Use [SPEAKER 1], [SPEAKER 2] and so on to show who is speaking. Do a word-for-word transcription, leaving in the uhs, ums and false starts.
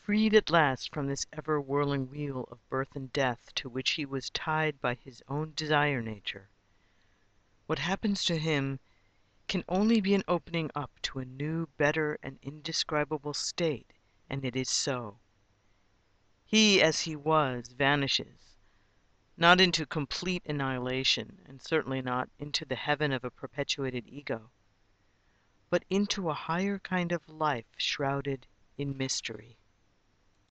[SPEAKER 1] freed at last from this ever whirling wheel of birth and death to which he was tied by his own desire nature, what happens to him can only be an opening up to a new, better, and indescribable state, and it is so. He as he was vanishes, not into complete annihilation, and certainly not into the heaven of a perpetuated ego, but into a higher kind of life shrouded in mystery.